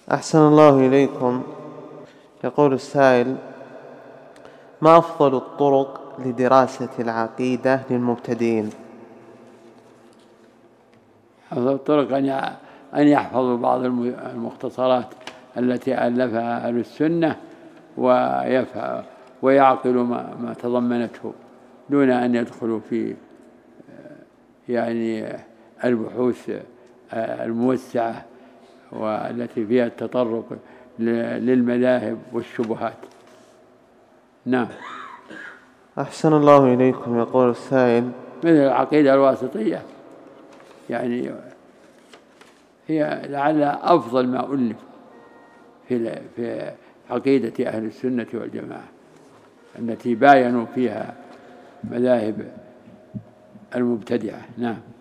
أحسن الله إليكم. يقول السائل: ما أفضل الطرق لدراسة العقيدة للمبتدئين؟ أفضل الطرق أن يحفظوا بعض المختصرات التي ألفها أهل السنة ويعقلوا ما تضمنته دون أن يدخلوا في يعني البحوث الموسعة والتي فيها التطرق للمذاهب والشبهات. نعم. أحسن الله إليكم. يقول السائل: مثل العقيدة الواسطية يعني هي لعلها أفضل ما ألف في عقيدة أهل السنة والجماعة التي باينوا فيها مذاهب المبتدعة. نعم.